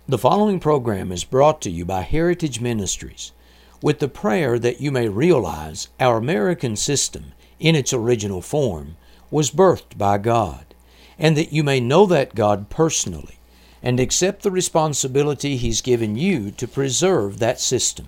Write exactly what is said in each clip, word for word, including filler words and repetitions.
The following program is brought to you by Heritage Ministries with the prayer that you may realize our American system in its original form was birthed by God, and that you may know that God personally and accept the responsibility He's given you to preserve that system.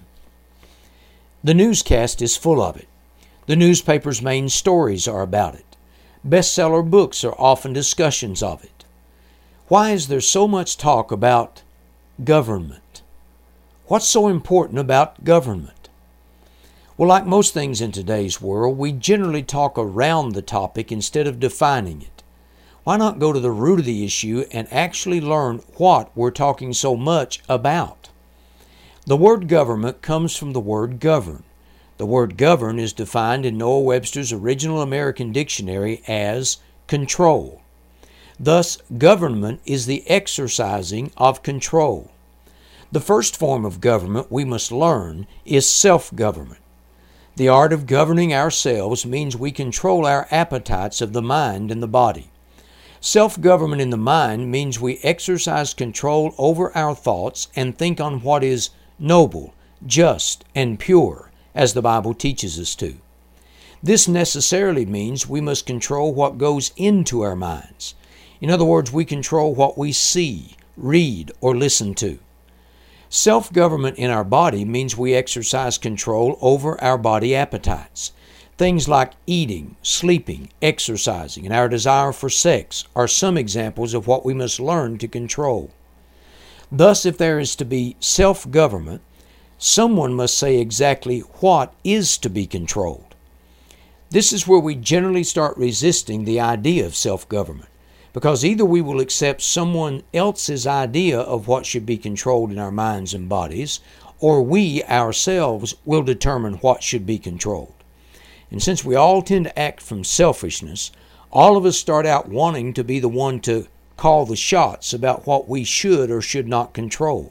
The newscast is full of it. The newspaper's main stories are about it. Bestseller books are often discussions of it. Why is there so much talk about government? What's so important about government? Well, like most things in today's world, we generally talk around the topic instead of defining it. Why not go to the root of the issue and actually learn what we're talking so much about? The word government comes from the word govern. The word govern is defined in Noah Webster's original American dictionary as control. Thus, government is the exercising of control. The first form of government we must learn is self-government. The art of governing ourselves means we control our appetites of the mind and the body. Self-government in the mind means we exercise control over our thoughts and think on what is noble, just, and pure, as the Bible teaches us to. This necessarily means we must control what goes into our minds. In other words, we control what we see, read, or listen to. Self-government in our body means we exercise control over our body appetites. Things like eating, sleeping, exercising, and our desire for sex are some examples of what we must learn to control. Thus, if there is to be self-government, someone must say exactly what is to be controlled. This is where we generally start resisting the idea of self-government, because either we will accept someone else's idea of what should be controlled in our minds and bodies, or we ourselves will determine what should be controlled. And since we all tend to act from selfishness, all of us start out wanting to be the one to call the shots about what we should or should not control.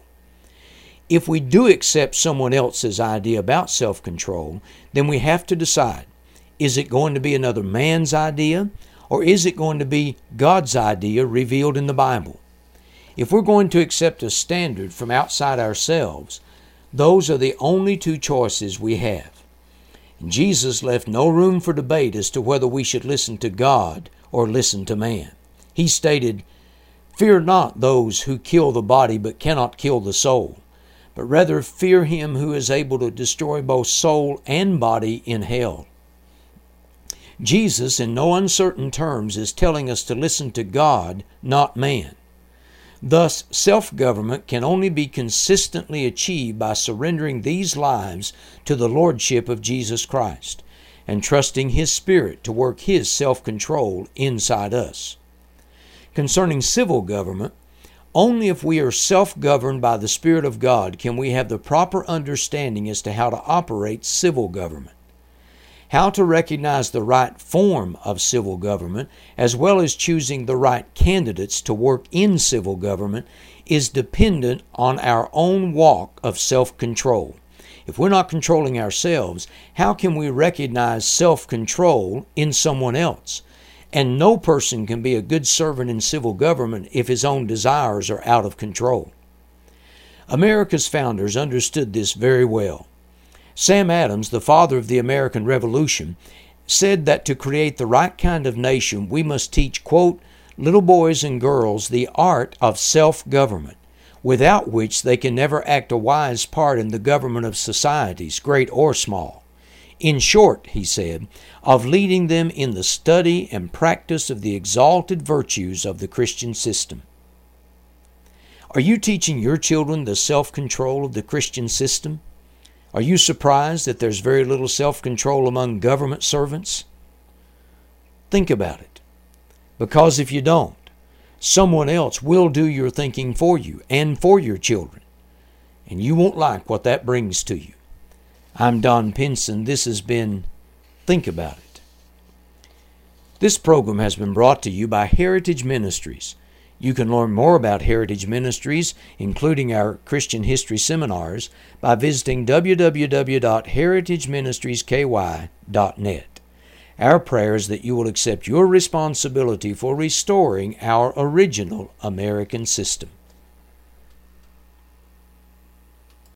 If we do accept someone else's idea about self-control, then we have to decide, is it going to be another man's idea, or is it going to be God's idea revealed in the Bible? If we're going to accept a standard from outside ourselves, those are the only two choices we have. And Jesus left no room for debate as to whether we should listen to God or listen to man. He stated, "Fear not those who kill the body but cannot kill the soul, but rather fear him who is able to destroy both soul and body in hell." Jesus, in no uncertain terms, is telling us to listen to God, not man. Thus, self-government can only be consistently achieved by surrendering these lives to the Lordship of Jesus Christ and trusting His Spirit to work His self-control inside us. Concerning civil government, only if we are self-governed by the Spirit of God can we have the proper understanding as to how to operate civil government. How to recognize the right form of civil government, as well as choosing the right candidates to work in civil government, is dependent on our own walk of self-control. If we're not controlling ourselves, how can we recognize self-control in someone else? And no person can be a good servant in civil government if his own desires are out of control. America's founders understood this very well. Sam Adams, the father of the American Revolution, said that to create the right kind of nation, we must teach, quote, little boys and girls the art of self-government, without which they can never act a wise part in the government of societies, great or small. In short, he said, of leading them in the study and practice of the exalted virtues of the Christian system. Are you teaching your children the self-control of the Christian system? Are you surprised that there's very little self-control among government servants? Think about it. Because if you don't, someone else will do your thinking for you and for your children, and you won't like what that brings to you. I'm Don Pinson. This has been Think About It. This program has been brought to you by Heritage Ministries. You can learn more about Heritage Ministries, including our Christian history seminars, by visiting w w w dot heritage ministries k y dot net. Our prayer is that you will accept your responsibility for restoring our original American system.